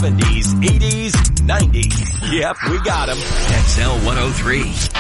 70s, 80s, 90s. Yep, we got them. XL 103.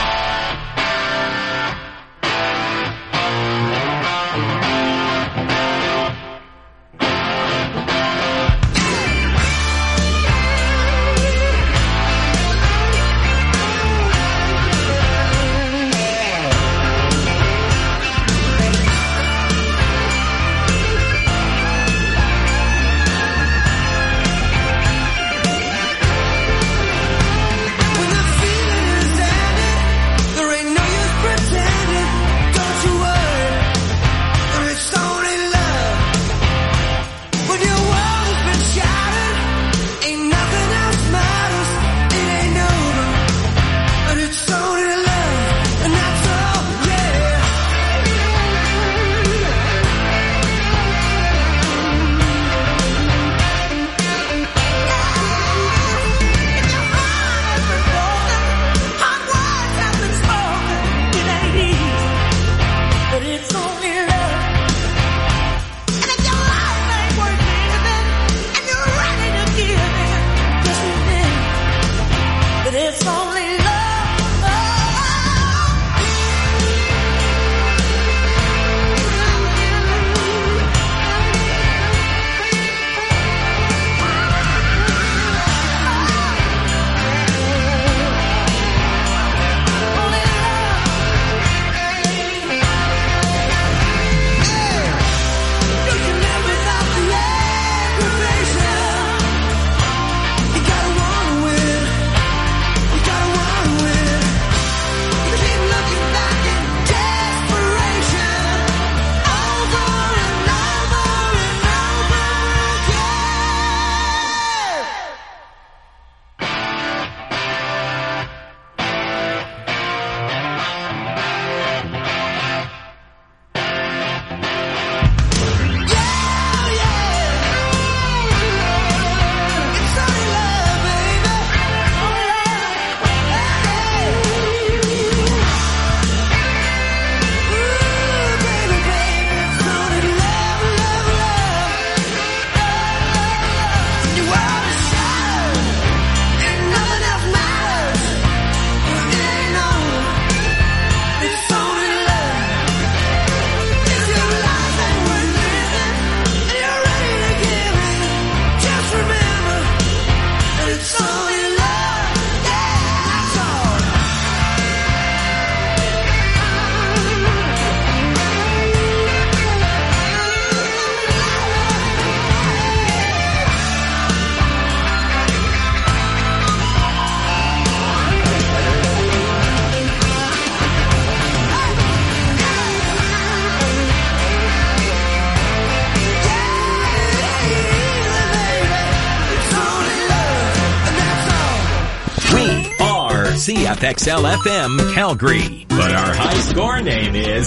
CFXL FM Calgary. But our high score name is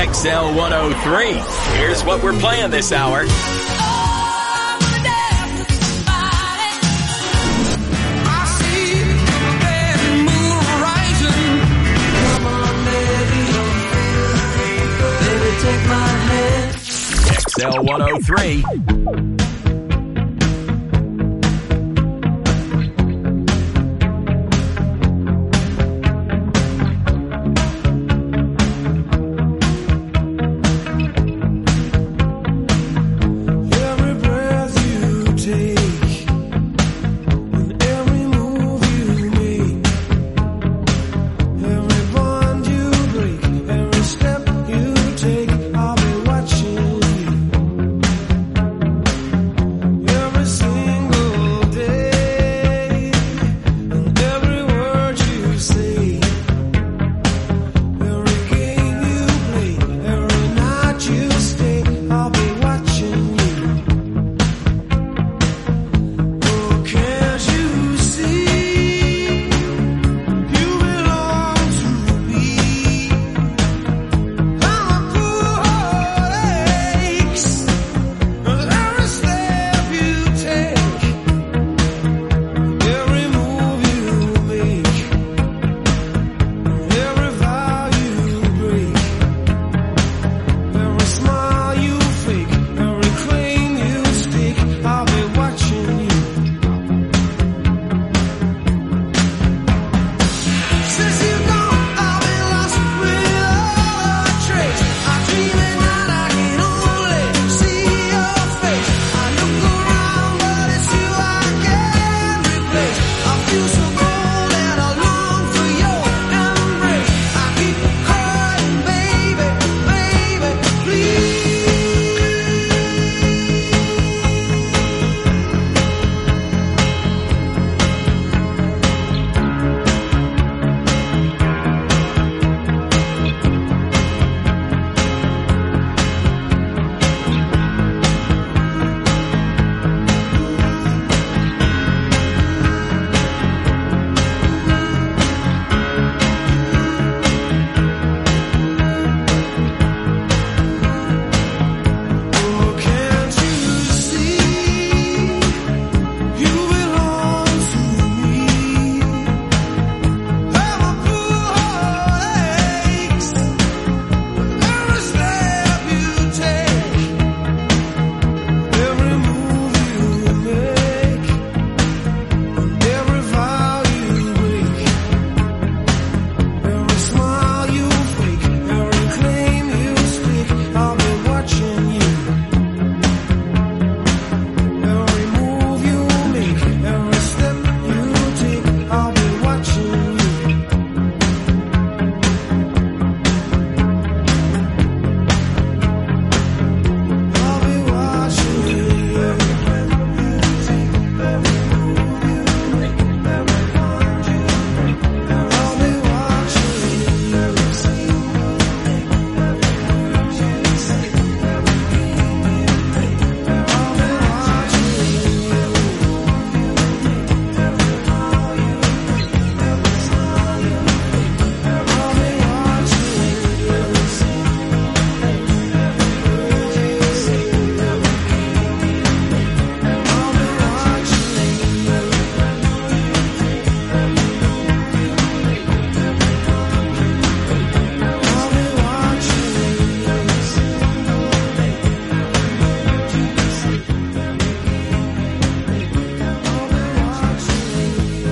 XL 103. Here's what we're playing this hour. XL 103.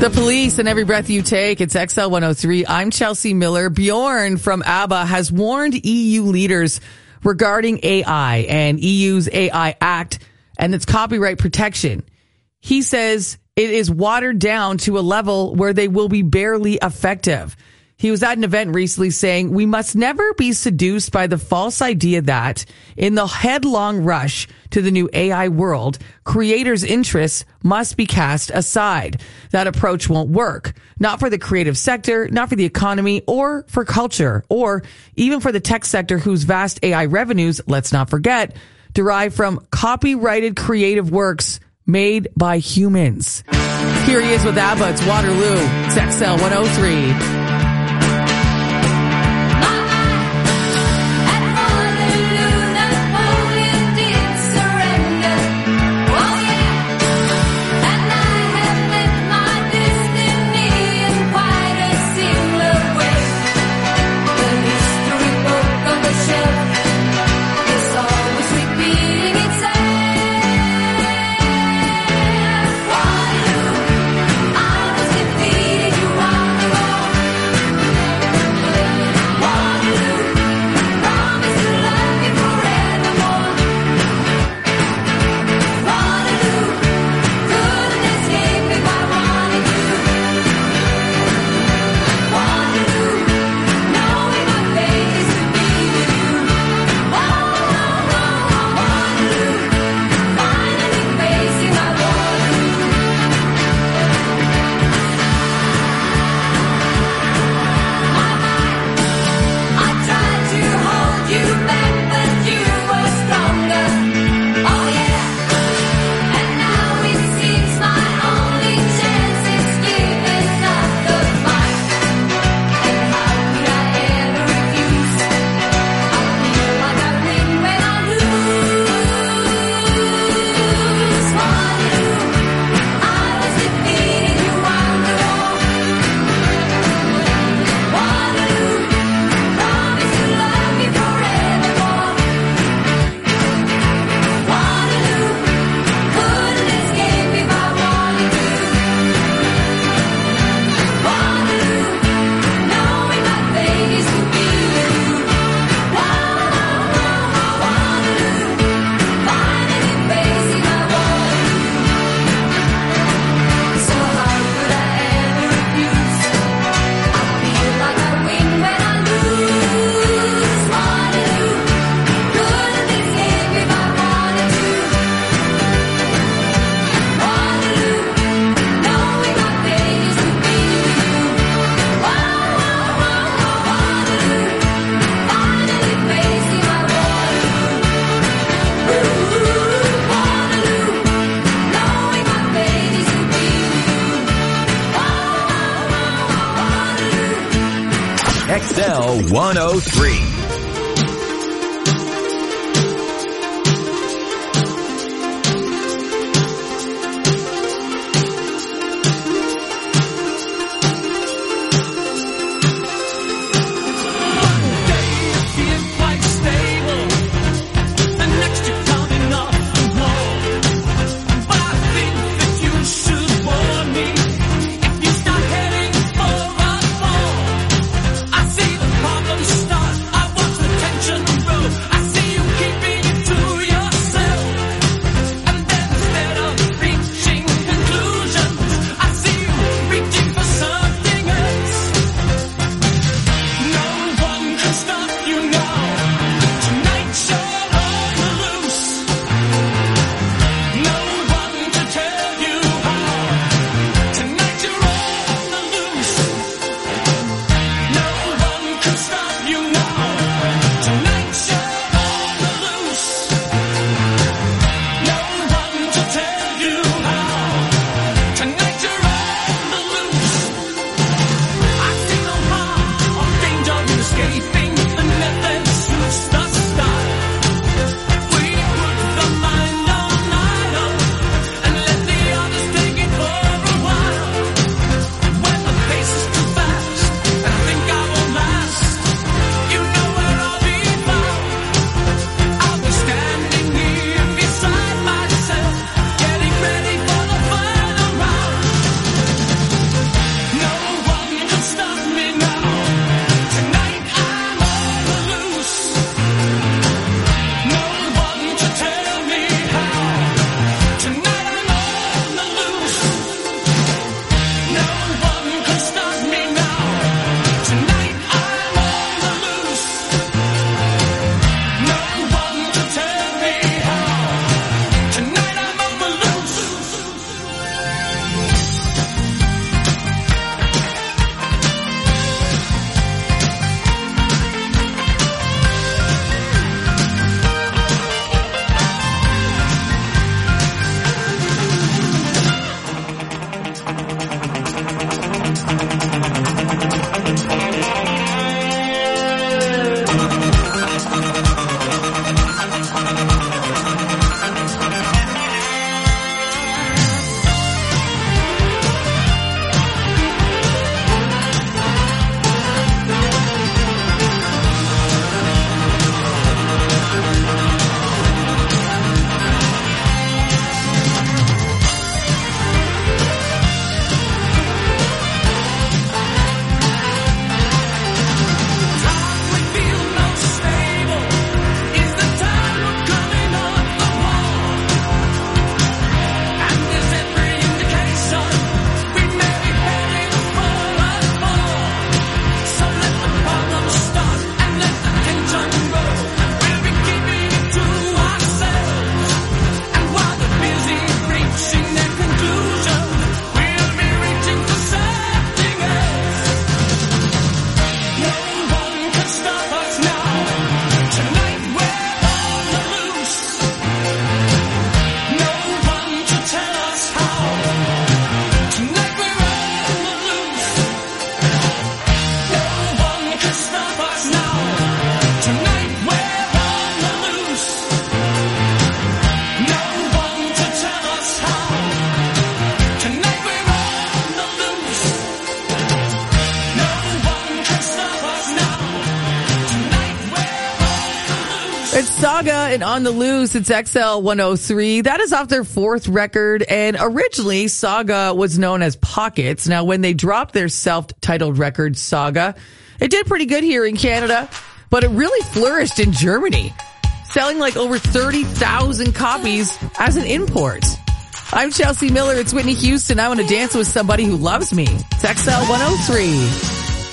The Police and Every Breath You Take. It's XL 103. I'm Chelsea Miller. Bjorn from ABBA has warned EU leaders regarding AI and EU's AI Act and its copyright protection. He says it is watered down to a level where they will be barely effective. He was at an event recently saying, we must never be seduced by the false idea that in the headlong rush to the new AI world, creators' interests must be cast aside. That approach won't work. Not for the creative sector, not for the economy, or for culture, or even for the tech sector whose vast AI revenues, let's not forget, derive from copyrighted creative works made by humans. Here he is with ABBA. It's Waterloo. It's XL 103. XL 103. I see the problem start. Saga and On the Loose. It's XL 103. That is off their fourth record. And originally, Saga was known as Pockets. Now, when they dropped their self-titled record, Saga, it did pretty good here in Canada, but it really flourished in Germany, selling like over 30,000 copies as an import. I'm Chelsea Miller. It's Whitney Houston. I want to dance with somebody who loves me. It's XL 103.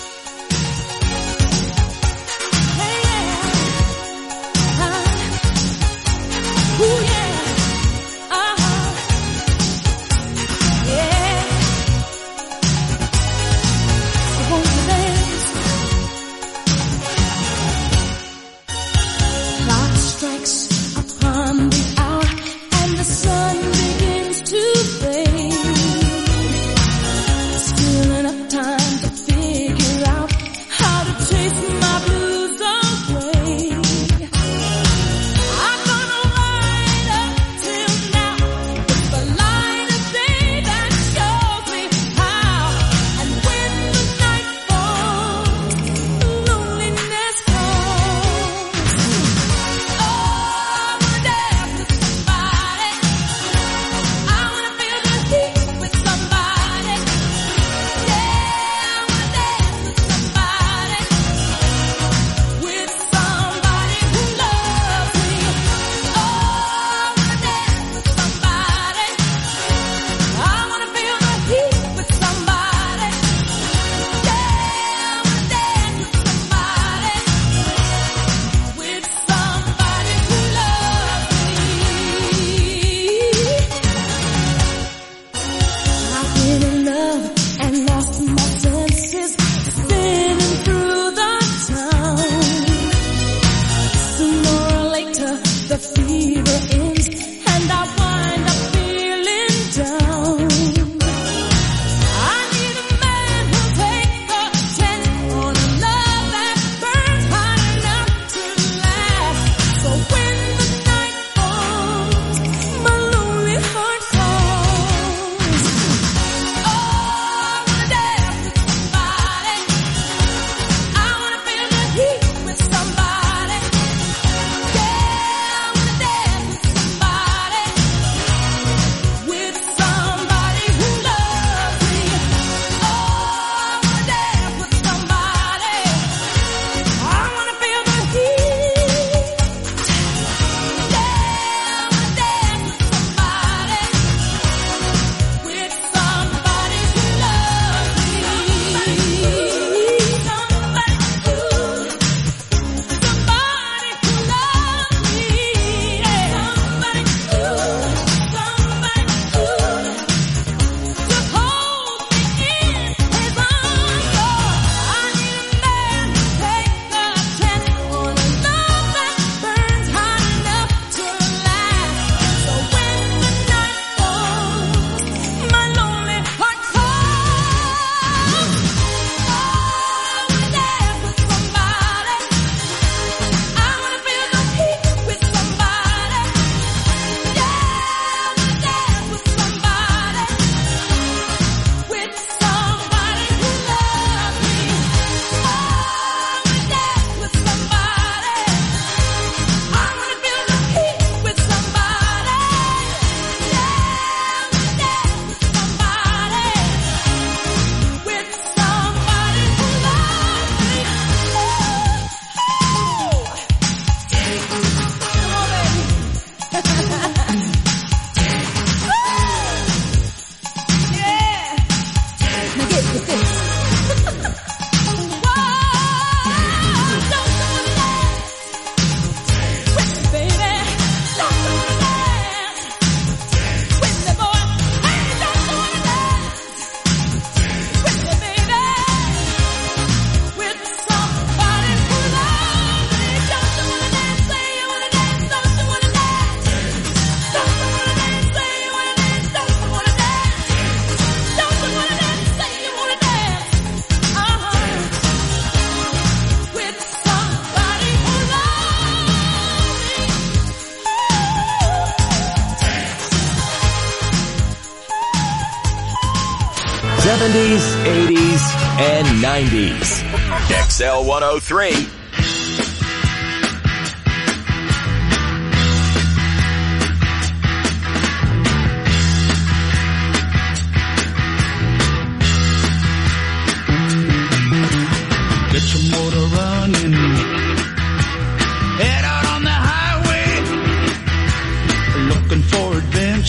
'70s, '80s, and '90s. XL 103.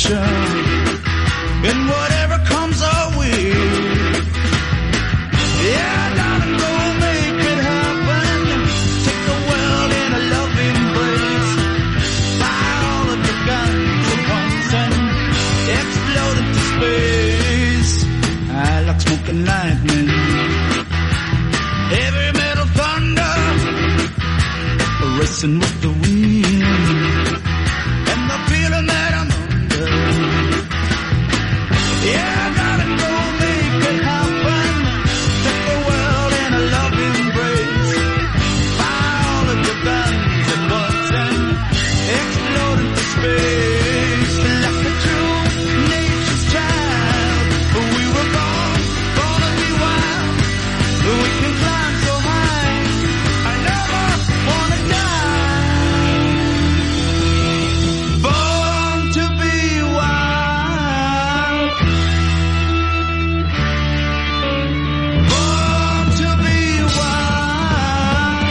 adventure in whatever comes our way. Yeah, darling, go make it happen. Take the world in a loving embrace. Fire all of your guns at once and explode into space. I like smoking lightning, heavy metal thunder, racing with the wind, and the feeling that I'm under. Yeah, darling, go make it happen. Take the world in a loving embrace. Fire all of your guns at once and explode into space. Like a true nature's child, we were born to be wild. We can climb so high, I never wanna die. Born to be wild. Born to be wild.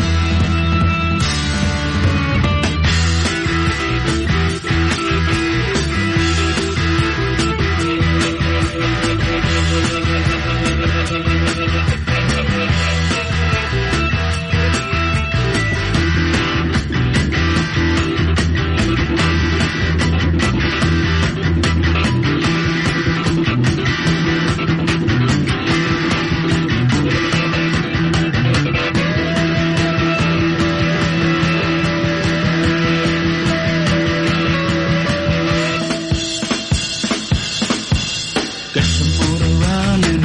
Got some motor running,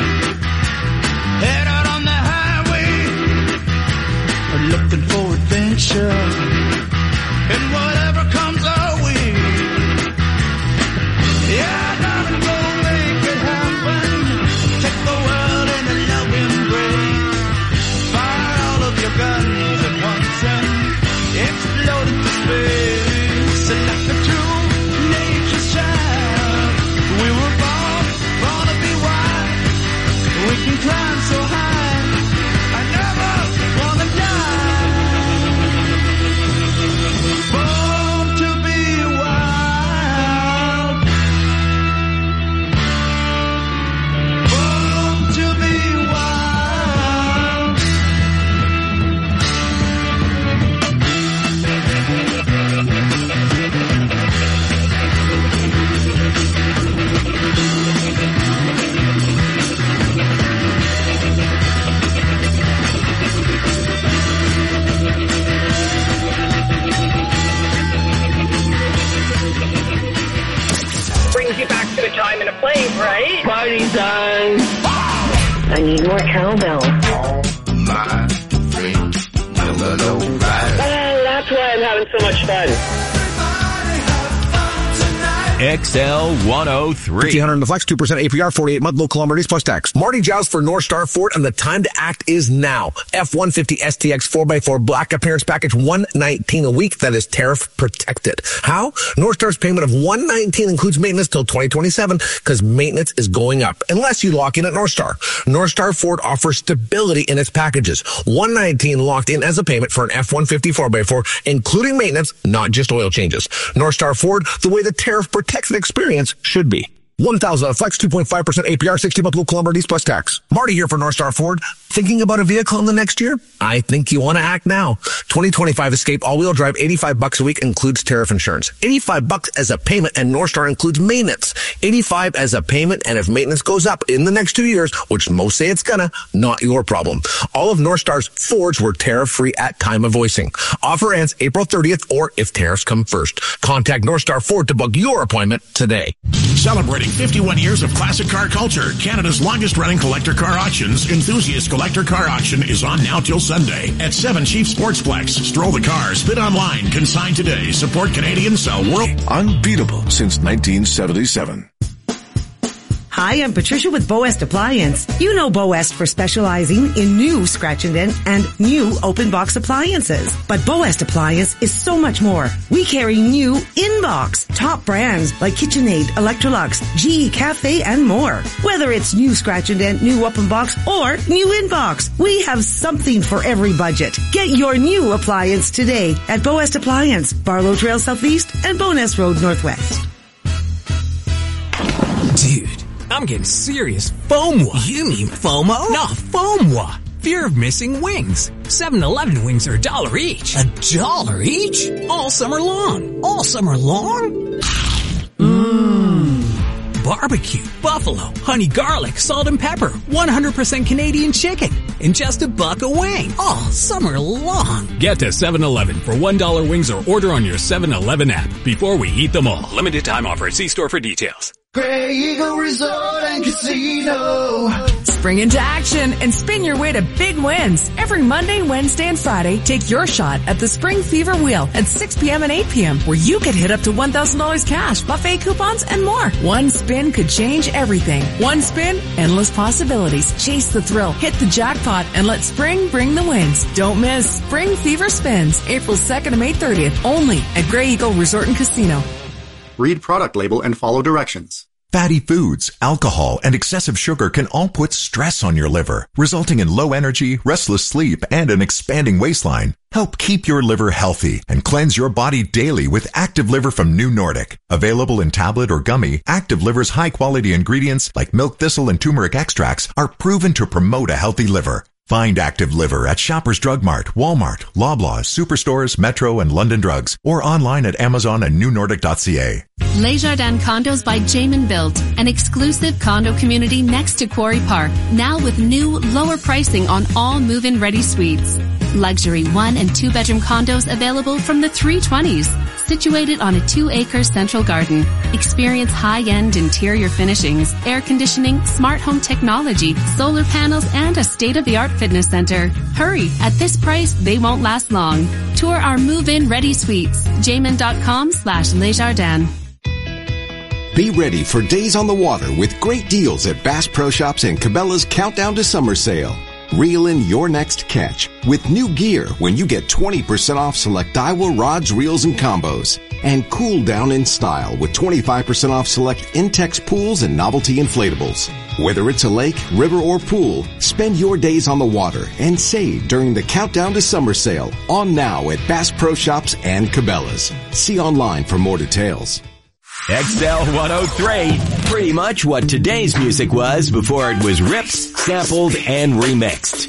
head out on the highway, looking for adventure, and whatever comes our way. Yeah, darling, go make it happen. Take the world in a loving embrace. Fire all of your guns at once and explode into space. Like a true nature's child, we were born to be wild. We can climb so high, I never wanna die. Born to be wild. Born to be wild. Brings you back to a time and a place, right? Party time. I need more cowbell. My friend, hello, right? That's why I'm having so much fun. XL 103. 1,500 in the flex, 2% APR, 48-month low kilometers plus tax. Marty Giles for North Star Ford, and the time to act is now. F-150 STX 4x4 black appearance package, $119 a week. That is tariff protected. How? North Star's payment of $119 includes maintenance till 2027 because maintenance is going up unless you lock in at North Star. North Star Ford offers stability in its packages. $119 locked in as a payment for an F-150 4x4, including maintenance, not just oil changes. North Star Ford, the way the tariff protected experience should be. 1,000 flex, 2.5% APR, 60-month low kilometers plus tax. Marty here for North Star Ford. Thinking about a vehicle in the next year? I think you want to act now. 2025 Escape all-wheel drive, $85 a week, includes tariff insurance. $85 as a payment, and North Star includes maintenance. $85 as a payment, and if maintenance goes up in the next 2 years, which most say it's gonna, not your problem. All of North Star's Fords were tariff-free at time of voicing. Offer ends April 30th, or if tariffs come first. Contact North Star Ford to book your appointment today. Celebrating 51 years of classic car culture, Canada's longest-running collector car auctions, Enthusiast Collector Car Auction is on now till Sunday at 7 Chief Sportsplex. Stroll the cars, bid online, consign today. Support Canadian, sell world. Unbeatable since 1977. Hi, I'm Patricia with Bow West Appliance. You know Bow West for specializing in new scratch and dent and new open box appliances. But Bow West Appliance is so much more. We carry new in-box, top brands like KitchenAid, Electrolux, GE Cafe, and more. Whether it's new scratch and dent, new open box, or new in-box, we have something for every budget. Get your new appliance today at Bow West Appliance, Barlow Trail Southeast and Bowness Road Northwest. Dude, I'm getting serious FOMO. You mean FOMO? No, FOMO. Fear of missing wings. 7-Eleven wings are $1 each. $1 each? All summer long. All summer long? Barbecue, buffalo, honey garlic, salt and pepper, 100% Canadian chicken, and just $1 a wing. All summer long. Get to 7-Eleven for $1 wings or order on your 7-Eleven app before we eat them all. Limited time offer. See store for details. Grey Eagle Resort and Casino. Spring into action and spin your way to big wins. Every Monday, Wednesday, and Friday, take your shot at the Spring Fever Wheel at 6 p.m. and 8 p.m. where you could hit up to $1,000 cash, buffet coupons, and more. One spin could change everything. One spin, endless possibilities. Chase the thrill, hit the jackpot, and let spring bring the wins. Don't miss Spring Fever Spins, April 2nd to May 30th, only at Grey Eagle Resort and Casino. Read product label and follow directions. Fatty foods, alcohol, and excessive sugar can all put stress on your liver, resulting in low energy, restless sleep, and an expanding waistline. Help keep your liver healthy and cleanse your body daily with Active Liver from New Nordic. Available in tablet or gummy, Active Liver's high-quality ingredients like milk thistle and turmeric extracts are proven to promote a healthy liver. Find Active Liver at Shoppers Drug Mart, Walmart, Loblaws, Superstores, Metro, and London Drugs, or online at Amazon and newnordic.ca. Les Jardins Condos by Jamin Built, an exclusive condo community next to Quarry Park, now with new, lower pricing on all move-in ready suites. Luxury 1 and 2 bedroom condos available from the 320s, situated on a 2-acre central garden. Experience high-end interior finishings, air conditioning, smart home technology, solar panels, and a state-of-the-art fitness center. Hurry, at this price, they won't last long. Tour our move-in ready suites. Jamin.com/Lesjardins. Be ready for days on the water with great deals at Bass Pro Shops and Cabela's Countdown to Summer Sale. Reel in your next catch with new gear when you get 20% off select Daiwa rods, reels, and combos. And cool down in style with 25% off select Intex pools and novelty inflatables. Whether it's a lake, river, or pool, spend your days on the water and save during the Countdown to Summer Sale on now at Bass Pro Shops and Cabela's. See online for more details. XL 103. Pretty much what today's music was before it was ripped, sampled, and remixed.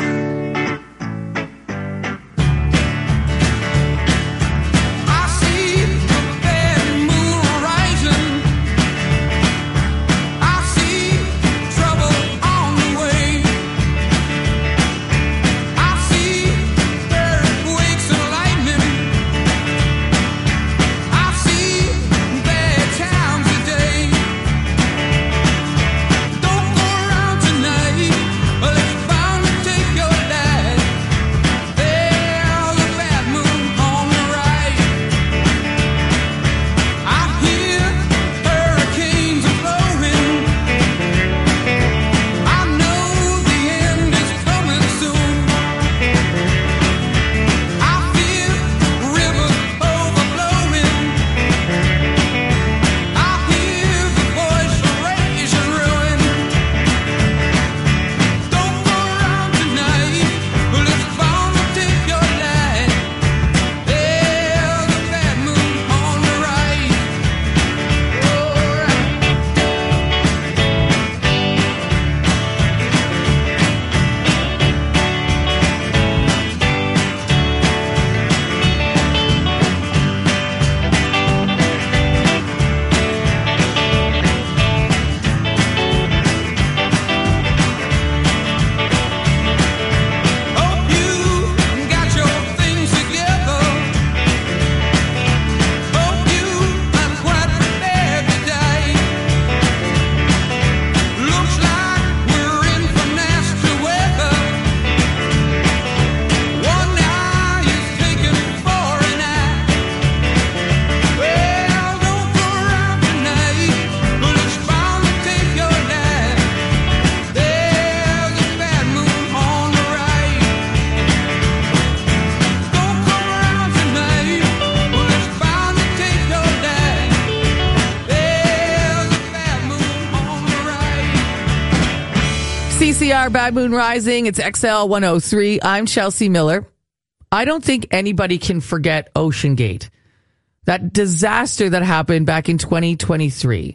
CCR Bad Moon Rising. It's XL 103. I'm Chelsea Miller. I don't think anybody can forget Ocean Gate. That disaster that happened back in 2023.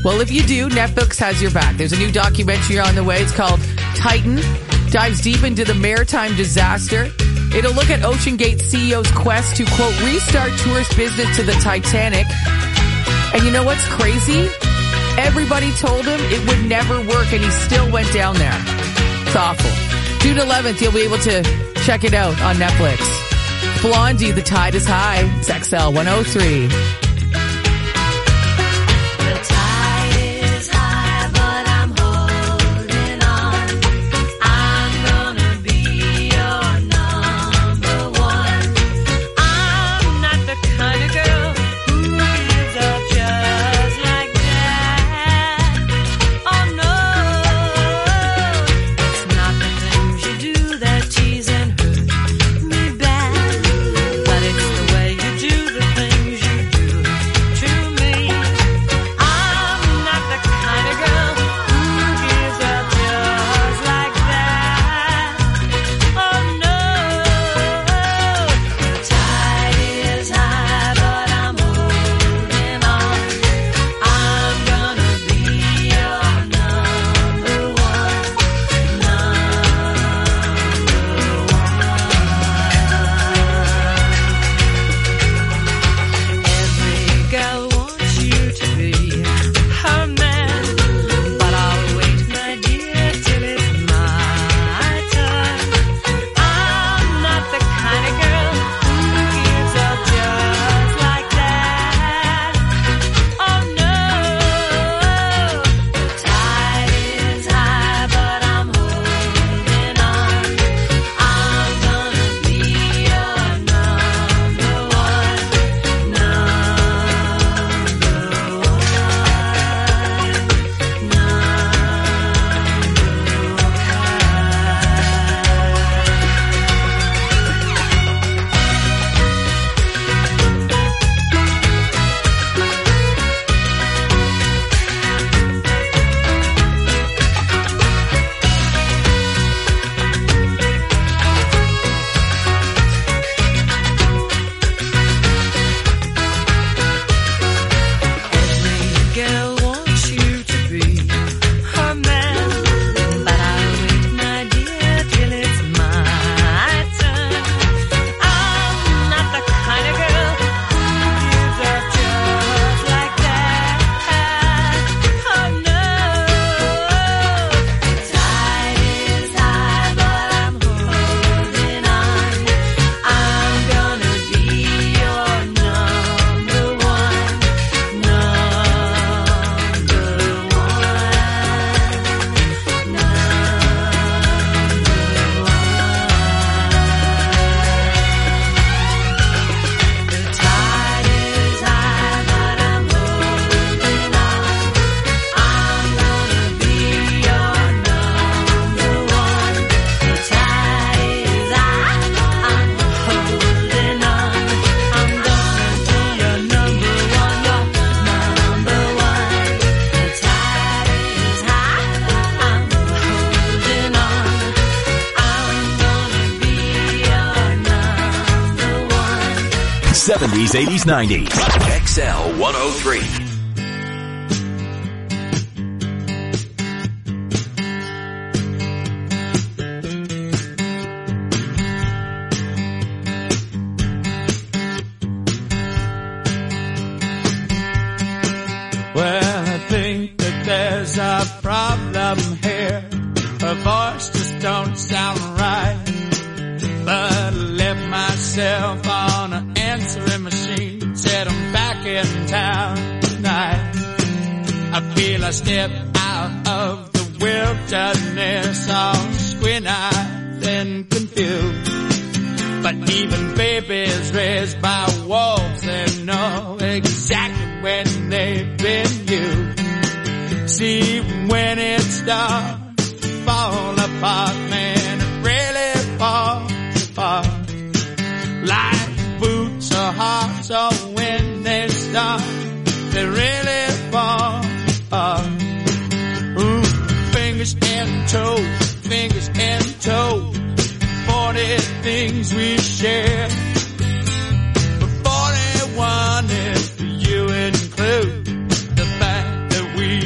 Well, if you do, Netflix has your back. There's a new documentary on the way. It's called Titan. Dives deep into the maritime disaster. It'll look at OceanGate CEO's quest to, quote, restart tourist business to the Titanic. And you know what's crazy? Everybody told him it would never work, and he still went down there. It's awful. June 11th, you'll be able to check it out on Netflix. Blondie, The Tide is High. It's XL 103. '70s, '80s, '90s. XL 103. Well, I think that there's a problem here. Her voice just don't sound right. But I left myself on an answering machine. Said I'm back in town tonight. I feel I step out of the wilderness, all squint-eyed and confused. But even babies raised by wolves, they know exactly when they've been used. See, when it starts to fall apart, man, it really falls apart. Like boots or hearts, or when they start, they really fall apart. Ooh, fingers and toes, 40 things we share. But 41 if you include the fact that we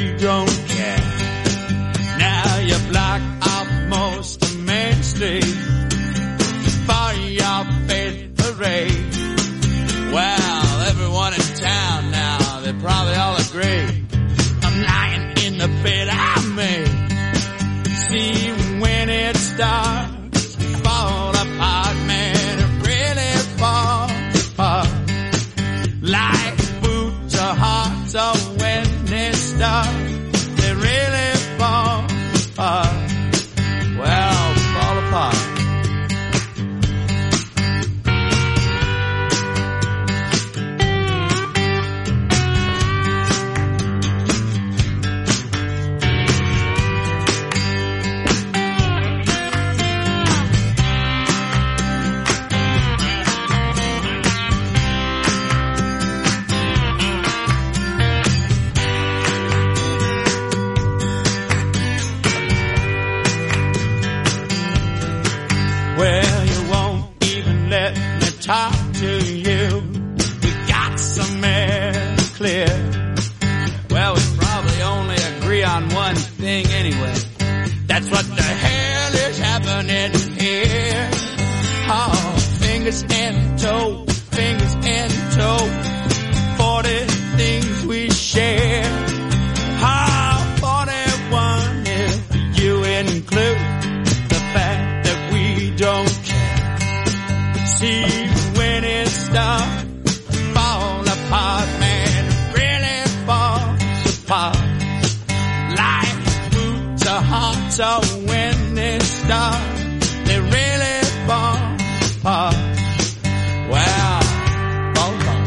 starts to fall apart, man, it really falls apart. Like boots or hearts, or when they start, they really fall apart. Well, fall apart. Well, you won't even let me talk to you. We got some air to clear. Well, we probably only agree on one thing anyway. That's what the hell is happening here. Oh, fingers and toes, fingers and toes. 40 things we share. Oh, 41 if you include the fact that we don't care. See, when it starts to fall apart, man, it really falls apart. Like boots or hearts, or when they start, they really fall apart. Well, fall apart.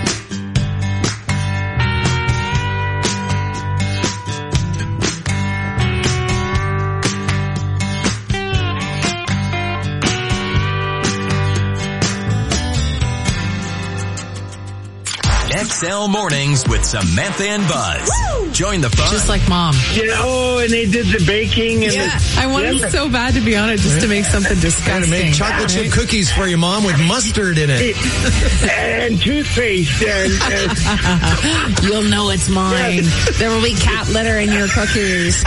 XL Mornings with Samantha and Buzz. Woo! Join the fun. Just like Mom. And they did the baking. And I wanted so bad to be on it just to make something disgusting. To make chocolate chip cookies for your mom with mustard in it. And toothpaste. And you'll know it's mine. There will be cat litter in your cookies.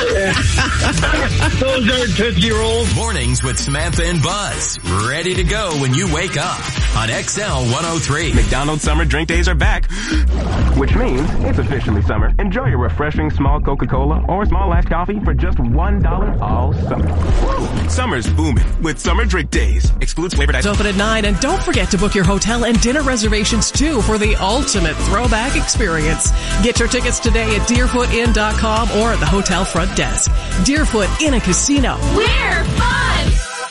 Those are Tootsie Rolls. Mornings with Samantha and Buzz. Ready to go when you wake up on XL 103. McDonald's Summer Drink Days are back, which means it's officially summer. Enjoy your refreshing small Coca-Cola or small iced coffee for just $1 all summer. Woo. Summer's booming with Summer Drink Days. Excludes flavored ice. Open at 9, and don't forget to book your hotel and dinner reservations too for the ultimate throwback experience. Get your tickets today at DeerfootInn.com or at the hotel front desk. Deerfoot Inn and Casino. We're fun!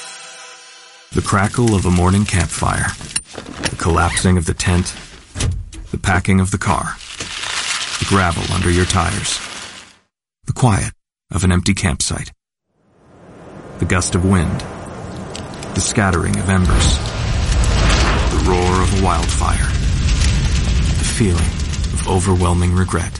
The crackle of a morning campfire. The collapsing of the tent. The packing of the car. The gravel under your tires. The quiet of an empty campsite. The gust of wind. The scattering of embers. The roar of a wildfire. The feeling of overwhelming regret.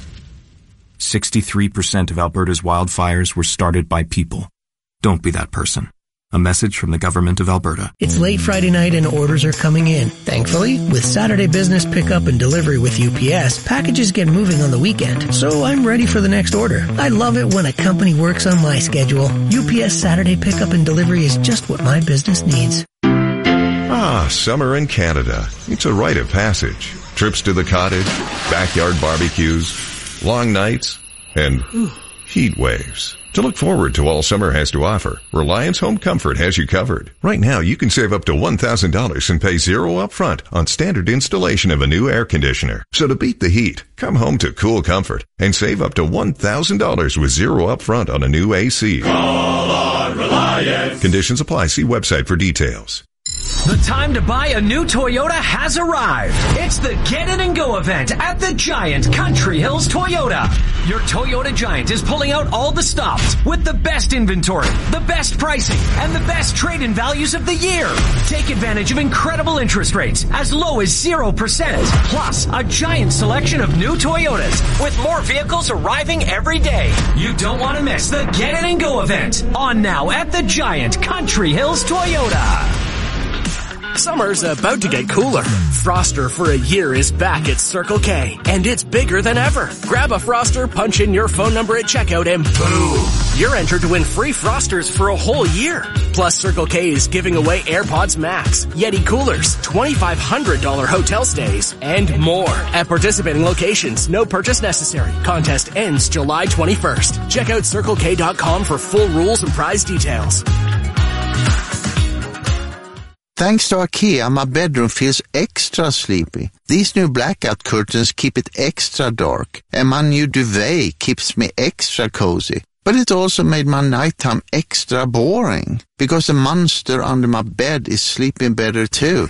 63% of Alberta's wildfires were started by people. Don't be that person. A message from the Government of Alberta. It's late Friday night and orders are coming in. Thankfully, with Saturday business pickup and delivery with UPS, packages get moving on the weekend, so I'm ready for the next order. I love it when a company works on my schedule. UPS Saturday pickup and delivery is just what my business needs. Ah, summer in Canada. It's a rite of passage. Trips to the cottage, backyard barbecues, long nights, and heat waves. To look forward to all summer has to offer, Reliance Home Comfort has you covered. Right now, you can save up to $1,000 and pay zero upfront on standard installation of a new air conditioner. So to beat the heat, come home to cool comfort and save up to $1,000 with zero upfront on a new AC. Call on Reliance. Conditions apply. See website for details. The time to buy a new Toyota has arrived. It's the Get It and Go event at the Giant Country Hills Toyota. Your Toyota Giant is pulling out all the stops with the best inventory, the best pricing, and the best trade-in values of the year. Take advantage of incredible interest rates as low as 0%, plus a giant selection of new Toyotas with more vehicles arriving every day. You don't want to miss the Get It and Go event on now at the Giant Country Hills Toyota. Summer's about to get cooler. Froster for a year is back at Circle K, and it's bigger than ever. Grab a Froster, punch in your phone number at checkout, and boom! You're entered to win free Frosters for a whole year. Plus, Circle K is giving away AirPods Max, Yeti coolers, $2,500 hotel stays, and more. At participating locations, no purchase necessary. Contest ends July 21st. Check out CircleK.com for full rules and prize details. Thanks to IKEA, my bedroom feels extra sleepy. These new blackout curtains keep it extra dark, and my new duvet keeps me extra cozy. But it also made my nighttime extra boring, because the monster under my bed is sleeping better too.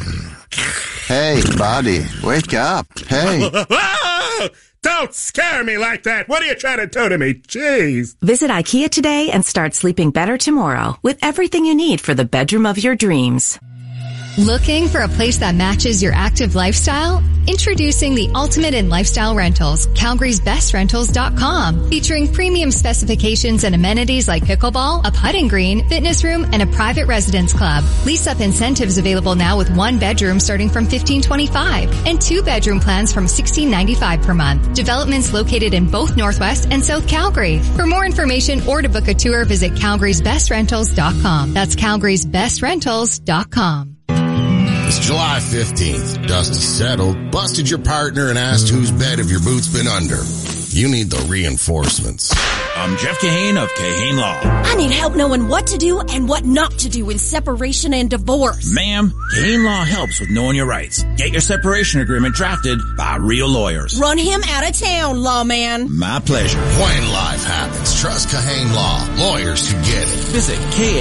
Hey, buddy, wake up. Hey. Don't scare me like that. What are you trying to do to me? Jeez. Visit IKEA today and start sleeping better tomorrow with everything you need for the bedroom of your dreams. Looking for a place that matches your active lifestyle? Introducing the ultimate in lifestyle rentals, Calgary'sBestRentals.com, featuring premium specifications and amenities like pickleball, a putting green, fitness room, and a private residence club. Lease-up incentives available now with 1 bedroom starting from $1,525 and 2-bedroom plans from $1,695 per month. Developments located in both Northwest and South Calgary. For more information or to book a tour, visit Calgary'sBestRentals.com. That's Calgary'sBestRentals.com. It's July 15th. Dust is settled, busted your partner, and asked whose bed have your boots been under. You need the reinforcements. I'm Jeff Kahane of Kahane Law. I need help knowing what to do and what not to do in separation and divorce. Ma'am, Kahane Law helps with knowing your rights. Get your separation agreement drafted by real lawyers. Run him out of town, lawman. My pleasure. When life happens, trust Kahane Law. Lawyers who get it. Visit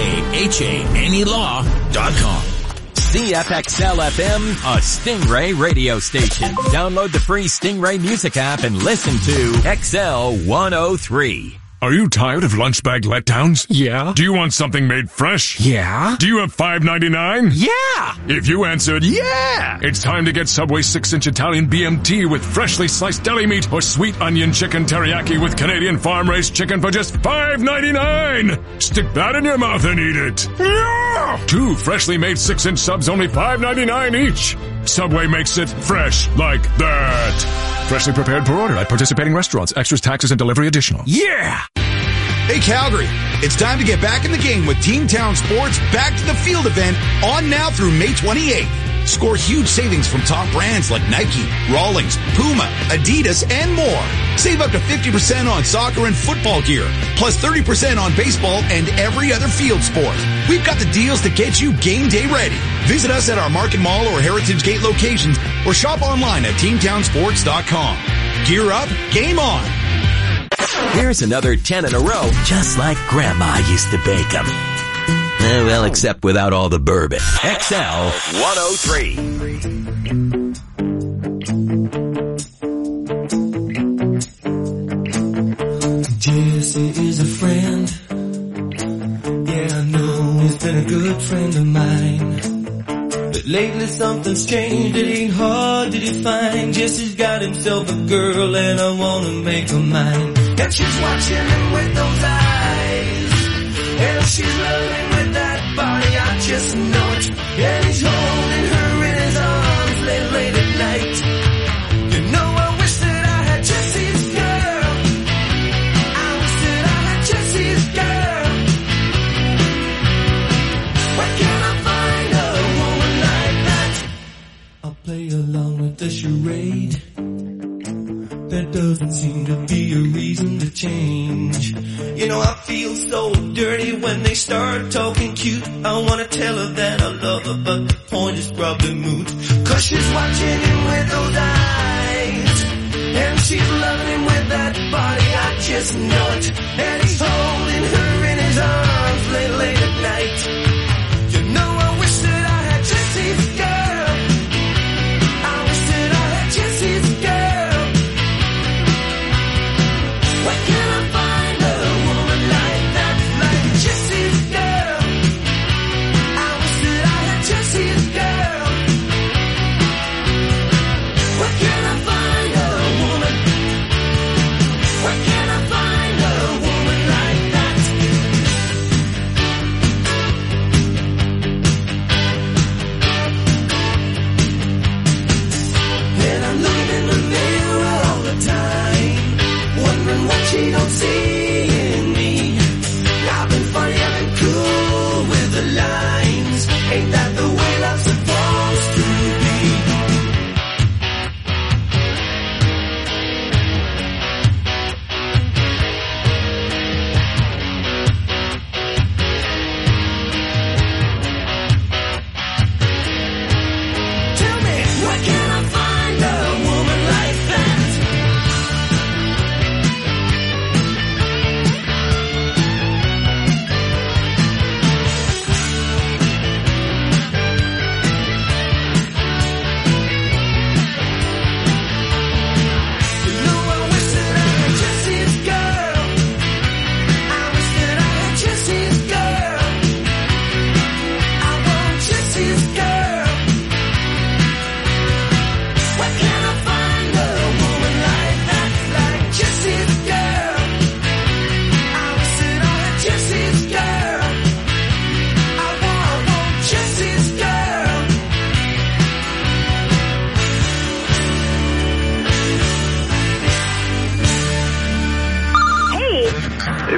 KAHANElaw.com. CFXL-FM, a Stingray radio station. Download the free Stingray music app and listen to XL 103. Are you tired of lunch bag letdowns? Yeah. Do you want something made fresh? Yeah. Do you have $5.99? Yeah. If you answered yeah, it's time to get Subway 6-inch Italian BMT with freshly sliced deli meat or sweet onion chicken teriyaki with Canadian farm-raised chicken for just $5.99. Stick that in your mouth and eat it. Yeah. 2 freshly made 6-inch subs, only $5.99 each. Subway makes it fresh like that. Freshly prepared per order at participating restaurants. Extras, taxes, and delivery additional. Yeah! Hey, Calgary, it's time to get back in the game with Team Town Sports Back to the Field event on now through May 28th. Score huge savings from top brands like Nike, Rawlings, Puma, Adidas, and more. Save up to 50% on soccer and football gear, plus 30% on baseball and every other field sport. We've got the deals to get you game day ready. Visit us at our Market Mall or Heritage Gate locations or shop online at teamtownsports.com. Gear up, game on. Here's another 10 in a row, just like Grandma used to bake them. Well, except without all the bourbon. XL 103. Jesse is a friend. Yeah, I know he's been a good friend of mine. But lately something's changed. It ain't hard to define. Jesse's got himself a girl and I wanna make her mine. And she's watching him with those eyes. And she's loving with that body, I just know it. And he's holding her in his arms late at night. You know I wish that I had Jesse's girl. I wish that I had Jesse's girl. Where can I find a woman like that? I'll play along with the charade. There doesn't seem to be a reason to change. You know, I feel so dirty when they start talking cute. I wanna tell her that I love her, but the point is probably moot. Cause she's watching him with those eyes. And she's loving him with that body, I just know it. And he's holding her in his arms late at night. You know I wish that I had Jesse's girl. I wish that I had Jesse's girl. Where can I find a woman like that, like Jesse's girl? I wish that I had Jesse's girl. Where can I find a woman? Where can I find a woman like that?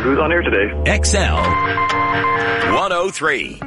who's on air today? XL 103.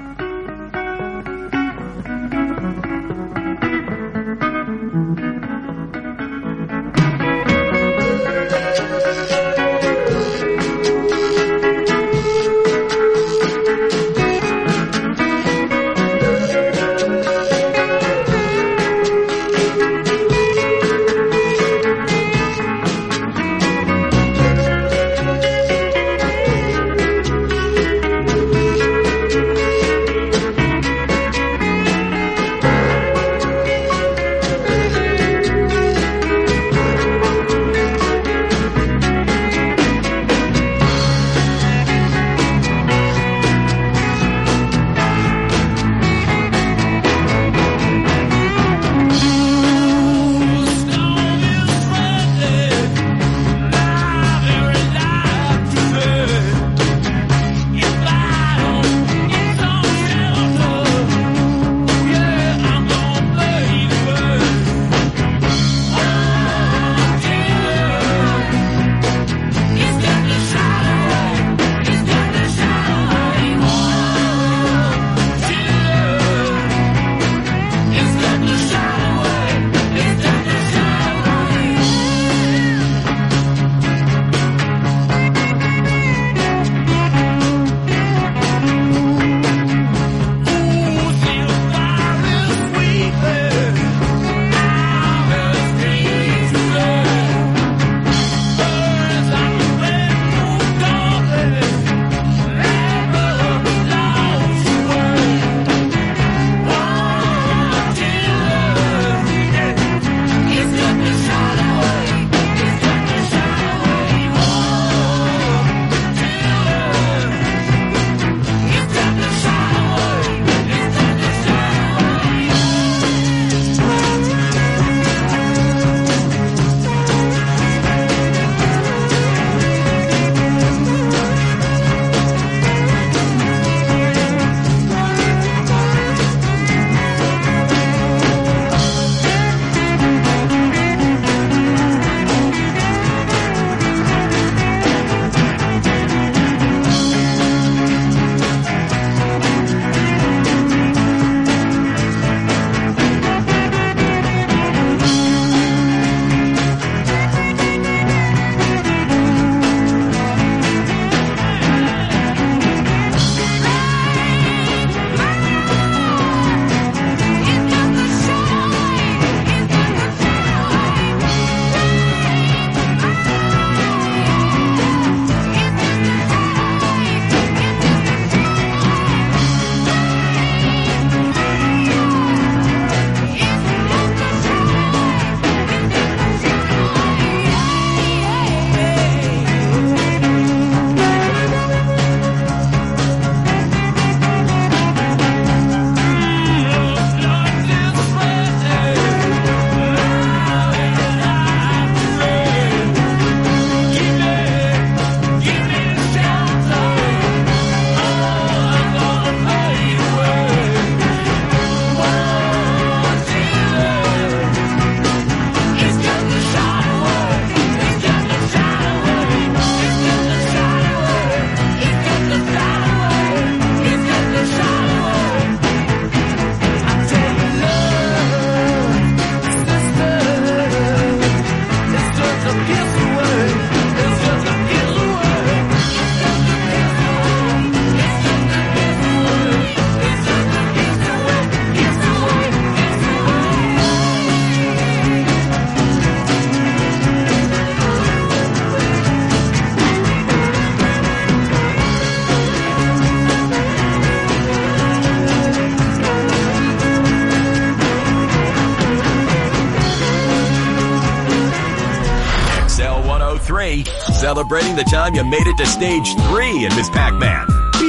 Celebrating the time you made it to stage 3 in Miss Pac-Man.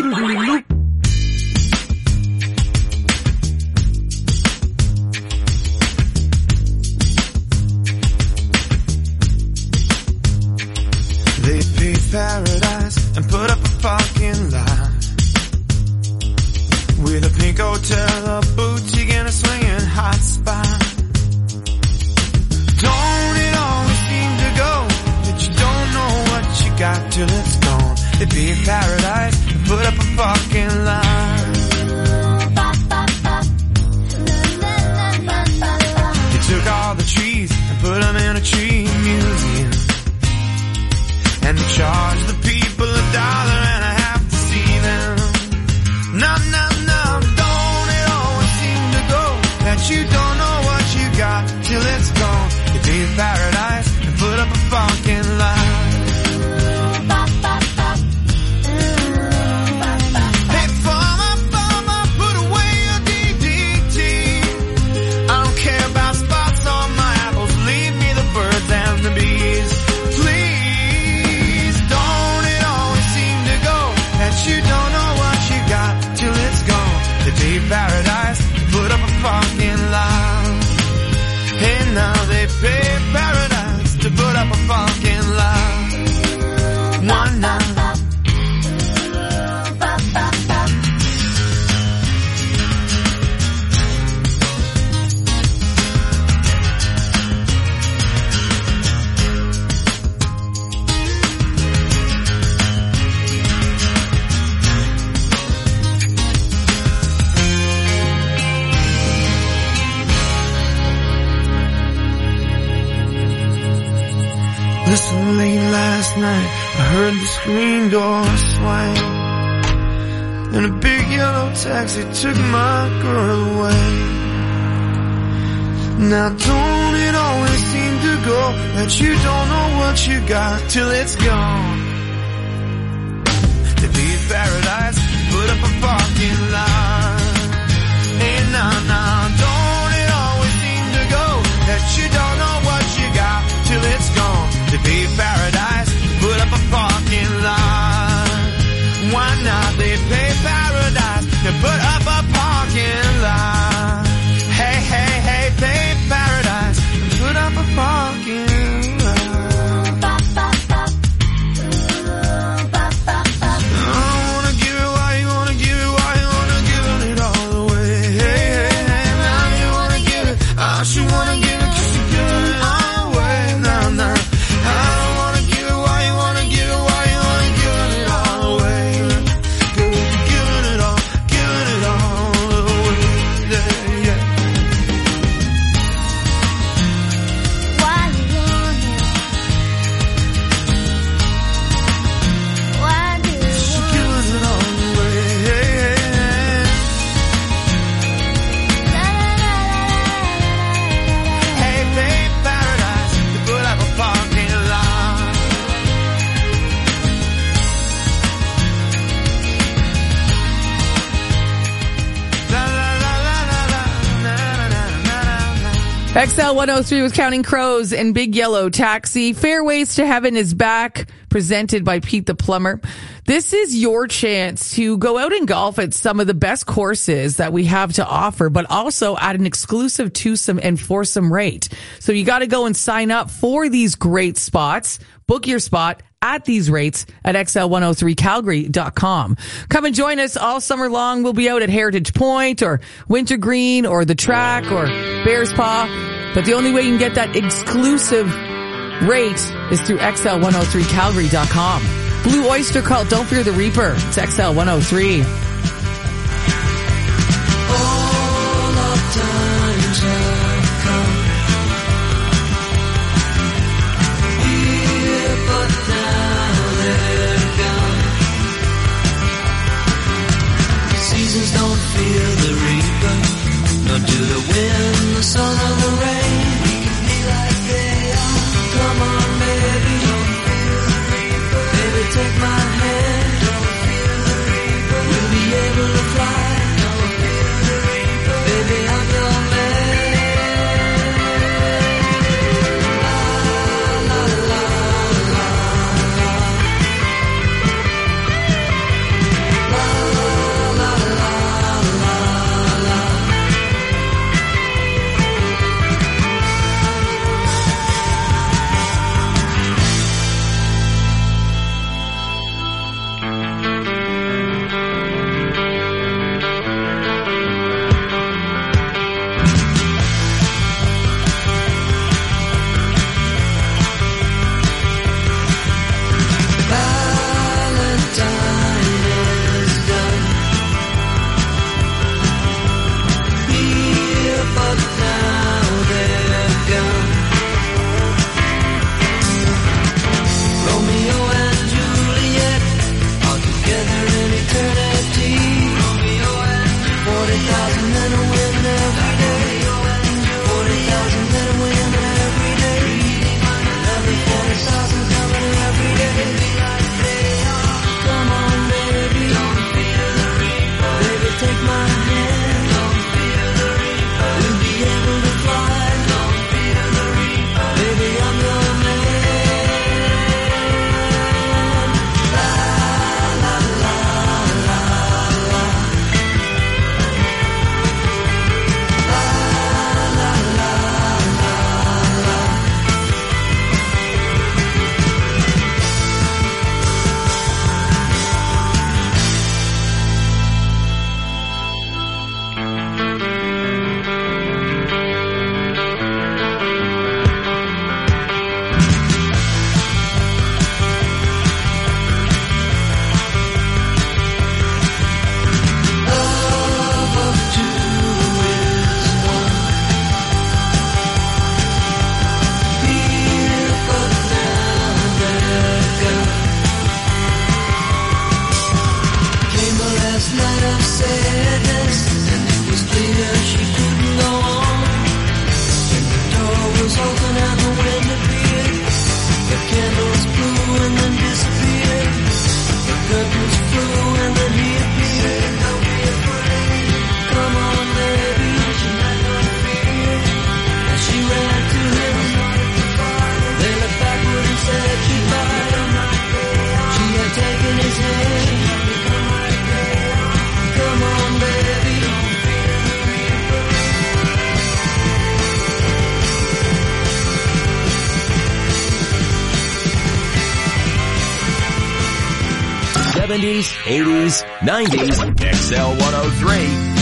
They paved paradise and put up a parking lot with a pink hotel, a boutique, and a swinging hot spot. Don't it always seem to go that you don't know what you got till it's gone? They paved paradise and put up a fucking line. They took all the trees and put them in a tree museum. And they charged the people $1.50 to see them. No, no, no, don't it always seem to go that you don't know what you got till it's gone. They paved paradise and put up a fucking line. Hey, farmer, put away your DDT. I don't care about spots on my apples. Leave me the birds and the bees. Please, don't it always seem to go that you don't know what you got till it's gone. They paved paradise, put up a fucking line. Hey, now they paved paradise to put up a fucking line. One night. Listen, late last night, I heard the screen door swing, and a big yellow taxi took my girl away. Now don't it always seem to go that you don't know what you got till it's gone. They leave paradise, put up a fucking line. Hey, nah, don't it always seem to go that you don't know what you got till it's gone. They pave paradise, put up a fucking line. Why not? They pave paradise, they put up a parking lot. Hey, hey, hey, pave paradise, put up a parking lot. I wanna give it why you wanna give it, why you wanna give it all away. Hey, hey, hey, now you wanna give it, I should wanna give it 'cause you give it all away. Nah, nah. I don't wanna give it, why you wanna give it, why you wanna give it all away. Giving it all away. Yeah, yeah. Why you want it? Why do you want it? Giving it all away. Hey, hey, hey. Hey, babe, paradise, they put up a parking lot. La la la la la la, na na na na na. XL 103 with Counting Crows and Big Yellow Taxi. Fairways to Heaven is back, presented by Pete the Plumber. This is your chance to go out and golf at some of the best courses that we have to offer, but also at an exclusive twosome and foursome rate. So you got to go and sign up for these great spots. Book your spot at these rates at xl103calgary.com. Come and join us all summer long. We'll be out at Heritage Point or Wintergreen or the Track or Bears Paw. But the only way you can get that exclusive rate is through xl103calgary.com. Blue Oyster Cult, Don't Fear the Reaper. It's XL103. All of times have come. Here, but now they're gone. Seasons don't fear the reaper, nor do the wind, the sun, or the rain. We can be like they are. Come on, baby, don't fear the reaper. Baby, take my hand. Don't fear the reaper. We'll be able to fly. Don't fear the reaper. Baby, I'm your man. 70s, 80s, 90s, XL 103.